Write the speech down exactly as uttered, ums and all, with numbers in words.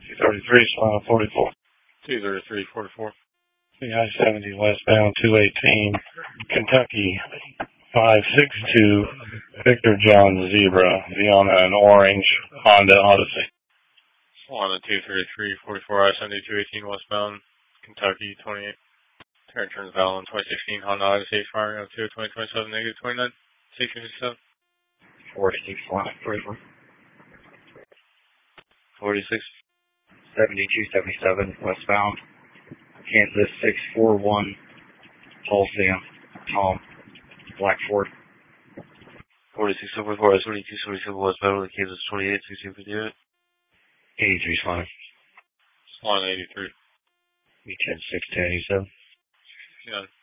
two thirty-three, Solano forty-four. two thirty-three, forty-four. I seventy westbound, two eighteen, Kentucky, five six two, Victor John Zebra, beyond an orange Honda Odyssey. Solano two thirty-three, forty-four, I seventy, two eighteen westbound, Kentucky, twenty-eight. Turn turns valid twenty sixteen Honda Odyssey, firing up to twenty twenty-seven, negative twenty-nine, six fifty-seven. forty-six, Solano forty-four. forty-six. seventy-two seventy-seven westbound, Kansas six four one, Coliseum, Tom, Black Ford. forty-six forty-four, I seventy-two seventy-seven westbound, Kansas twenty-eight, sixteen fifty-eight. eighty-three, Solano. Solano eighty-three. B ten six ten eighty-seven. Yeah.